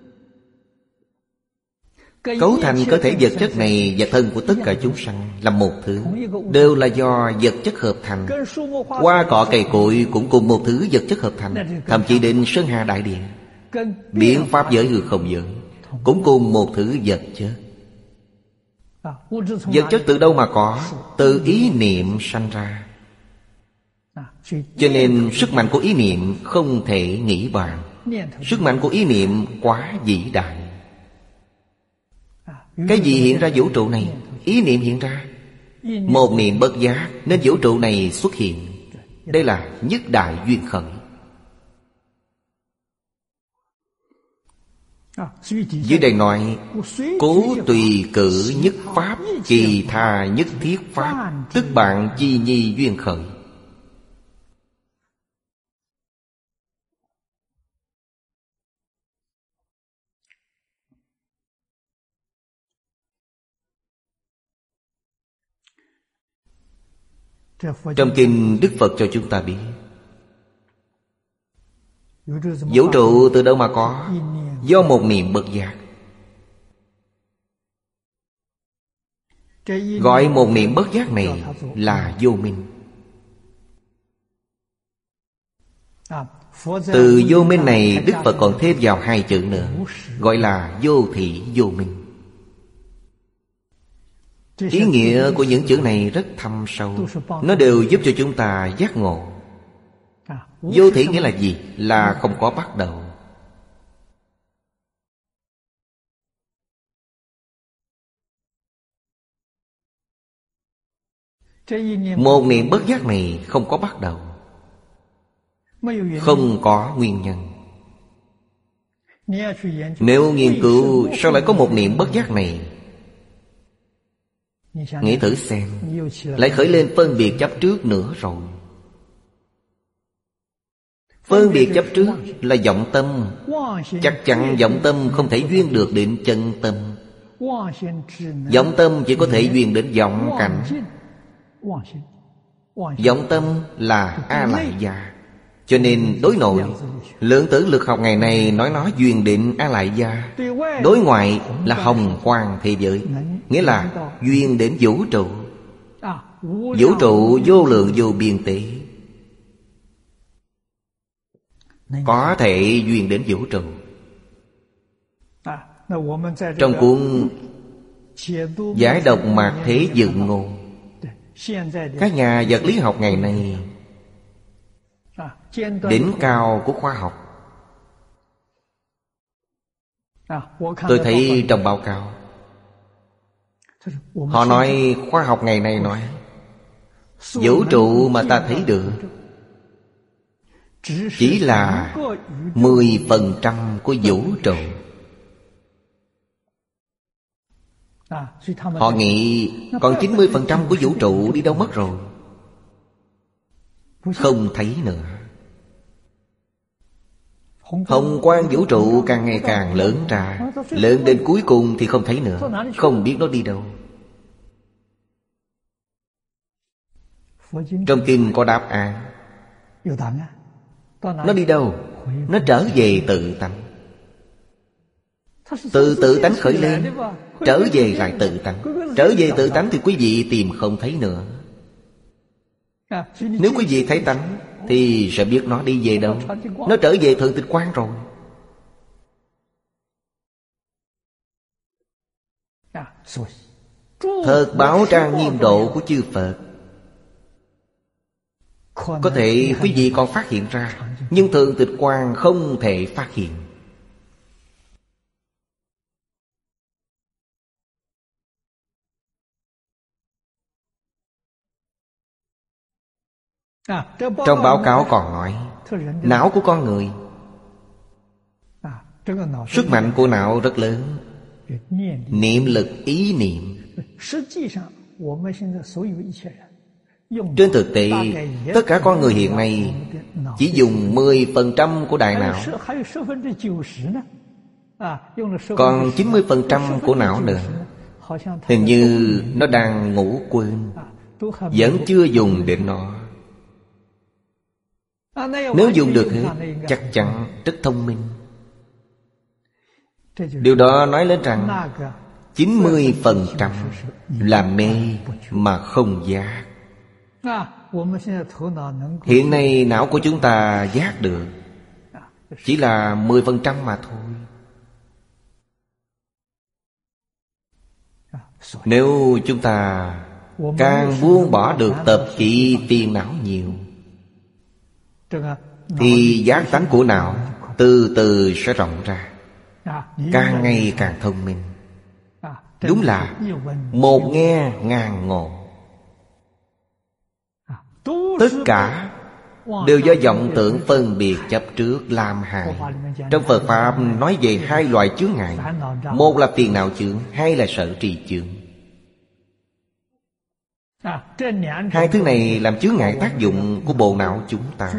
cấu thành cơ thể vật chất này và thân của tất cả chúng sanh là một thứ, đều là do vật chất hợp thành. Hoa cỏ cây cội cũng cùng một thứ vật chất hợp thành. Thậm chí đến sơn hà đại địa, biến pháp giới hư không giới cũng cùng một thứ vật chất. Vật chất từ đâu mà có? Từ ý niệm sanh ra. Cho nên sức mạnh của ý niệm không thể nghĩ bàn. Sức mạnh của ý niệm quá vĩ đại. Cái gì hiện ra vũ trụ này? Ý niệm hiện ra. Một niệm bất giác nên vũ trụ này xuất hiện. Đây là nhất đại duyên khởi. Dưới đây nói: cố tùy cử nhất pháp, kỳ tha nhất thiết pháp, tức bạn chi nhi duyên khởi. Trong kinh Đức Phật cho chúng ta biết, vũ trụ từ đâu mà có? Do một niệm bất giác. Gọi một niệm bất giác này là vô minh. Từ vô minh này Đức Phật còn thêm vào hai chữ nữa, gọi là vô thị vô minh. Ý nghĩa của những chữ này rất thâm sâu. Nó đều giúp cho chúng ta giác ngộ. Vô thị nghĩa là gì? Là không có bắt đầu. Một niệm bất giác này không có bắt đầu, không có nguyên nhân. Nếu nghiên cứu sao lại có một niệm bất giác này, nghĩ thử xem, lại khởi lên phân biệt chấp trước nữa rồi. Phân biệt chấp trước là vọng tâm. Chắc chắn vọng tâm không thể duyên được đến chân tâm. Vọng tâm chỉ có thể duyên đến vọng cảnh. Vọng tâm là A Lại Gia. Cho nên đối nội, lượng tử lực học ngày nay nói nó duyên định A Lại Gia. Đối ngoại là hồng quang thế giới, nghĩa là duyên đến vũ trụ. Vũ trụ vô lượng vô biên tế, có thể duyên đến vũ trụ. Trong cuốn Giải độc mạt thế dựng ngôn, các nhà vật lý học ngày nay đỉnh cao của khoa học, tôi thấy trong báo cáo họ nói, khoa học ngày nay nói vũ trụ mà ta thấy được chỉ là mười phần trăm của vũ trụ. Họ nghĩ còn chín mươi phần trăm của vũ trụ đi đâu mất rồi, không thấy nữa. Hồng quang vũ trụ càng ngày càng lớn ra, lớn đến cuối cùng thì không thấy nữa, không biết nó đi đâu. Trong kinh có đáp án. Nó đi đâu? Nó trở về tự tánh. Từ tự tánh khởi lên, trở về lại tự tánh. Trở về tự tánh thì quý vị tìm không thấy nữa. Nếu quý vị thấy tánh thì sẽ biết nó đi về đâu. Nó trở về thượng tịch quan rồi. Thật báo trang nghiêm độ của chư Phật có thể quý vị còn phát hiện ra, nhưng thượng tịch quan không thể phát hiện. Trong báo cáo còn nói, não của con người, sức mạnh của não rất lớn. Niệm lực, ý niệm. Trên thực tế, tất cả con người hiện nay chỉ dùng mười phần trăm của đại não, còn chín mươi phần trăm của não nữa hình như nó đang ngủ quên, vẫn chưa dùng đến nó. Nếu dùng được hết, chắc chắn rất thông minh. Điều đó nói lên rằng chín mươi phần trăm là mê mà không giác. Hiện nay não của chúng ta giác được chỉ là mười phần trăm mà thôi. Nếu chúng ta càng buông bỏ được tập khí phiền não nhiều thì giác tánh của não từ từ sẽ rộng ra, càng ngày càng thông minh. Đúng là một nghe ngàn ngộ. Tất cả đều do vọng tưởng phân biệt chấp trước làm hại. Trong Phật Pháp nói về hai loại chướng ngại. Một là phiền não chướng, hai là sở trì chướng. Hai thứ này làm chướng ngại tác dụng của bộ não chúng ta,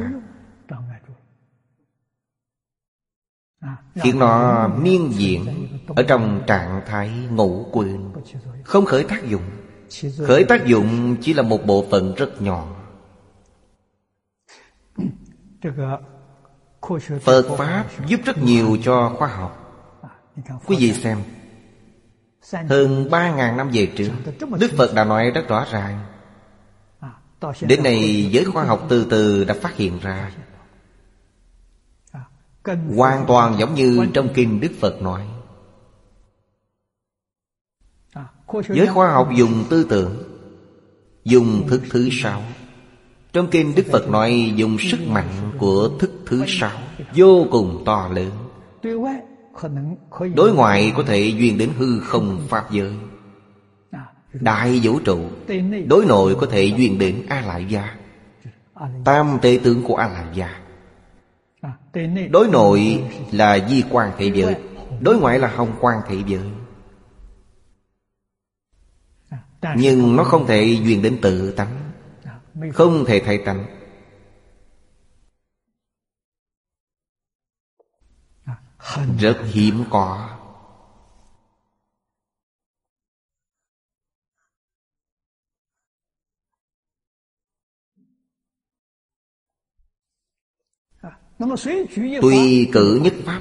khiến nó miên diện ở trong trạng thái ngủ quên, không khởi tác dụng. Khởi tác dụng chỉ là một bộ phận rất nhỏ. Phật Pháp giúp rất nhiều cho khoa học. Quý vị xem, hơn ba ngàn năm về trước, Đức Phật đã nói rất rõ ràng. Đến nay giới khoa học từ từ đã phát hiện ra, hoàn toàn giống như trong kinh Đức Phật nói. Giới khoa học dùng tư tưởng, dùng thức thứ sáu. Trong kinh Đức Phật nói dùng sức mạnh của thức thứ sáu vô cùng to lớn. Đối ngoại có thể duyên đến hư không pháp giới, đại vũ trụ. Đối nội có thể duyên đến A Lại Gia, tam tế tướng của A Lại Gia. Đối nội là di quan thế giới, đối ngoại là hồng quang thế giới. Nhưng nó không thể duyên đến tự tánh, không thể thấy tánh. Rất hiếm có. Tùy cử nhất pháp.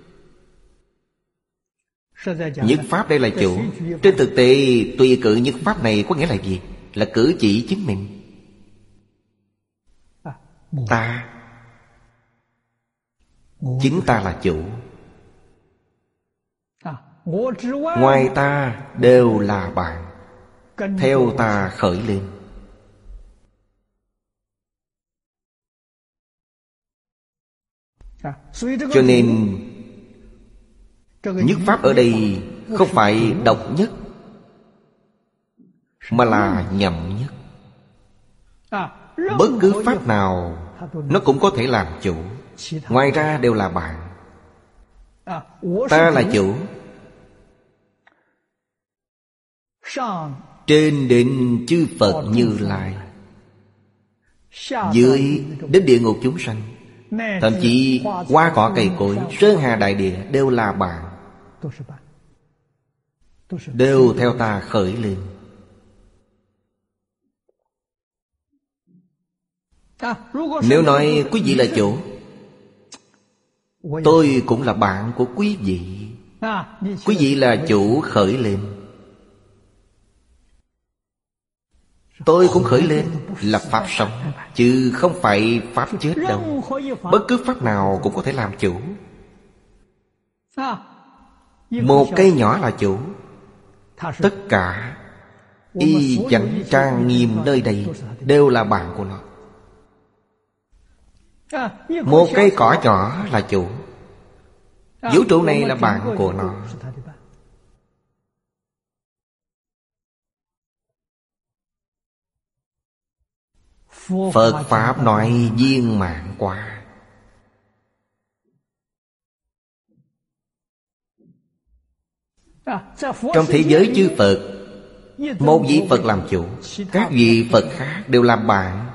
Nhất pháp đây là chủ. Trên thực tế tùy cử nhất pháp này có nghĩa là gì? Là cử chỉ chính mình. Ta, chính ta là chủ. Ngoài ta đều là bạn, theo ta khởi lên. Cho nên nhất pháp ở đây không phải độc nhất, mà là nhậm nhất. Bất cứ pháp nào nó cũng có thể làm chủ, ngoài ra đều là bạn. Ta là chủ. Trên đến chư Phật Như Lai, dưới đến địa ngục chúng sanh, thậm chí hoa cỏ cây cối, sơn hà đại địa đều là bạn, đều theo ta khởi lên. Nếu nói quý vị là chủ, Tôi cũng là bạn của quý vị. Quý vị là chủ khởi lên, tôi cũng khởi lên, là pháp sống, chứ không phải pháp chết đâu. Bất cứ pháp nào cũng có thể làm chủ. Một cây nhỏ là chủ. Tất cả y chánh trang nghiêm nơi đây đều là bạn của nó. Một cây cỏ nhỏ là chủ. Vũ trụ này là bạn của nó. Phật Pháp nói viên mãn quá. Trong thế giới chư Phật, một vị Phật làm chủ, các vị Phật khác đều làm bạn.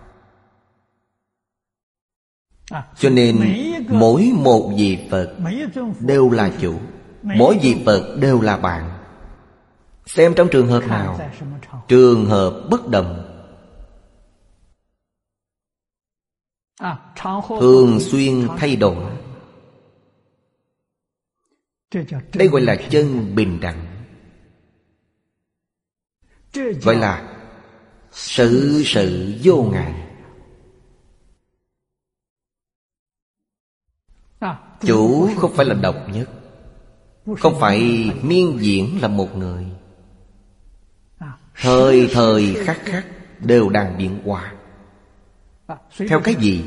Cho nên mỗi một vị Phật đều là chủ, mỗi vị Phật đều là bạn. Xem trong trường hợp nào, trường hợp bất đồng, thường xuyên thay đổi. Đây gọi là chân bình đẳng, gọi là sự sự vô ngại. Chủ không phải là độc nhất, không phải miên diễn là một người. Thời thời khắc khắc đều đang biến hóa. Theo cái gì?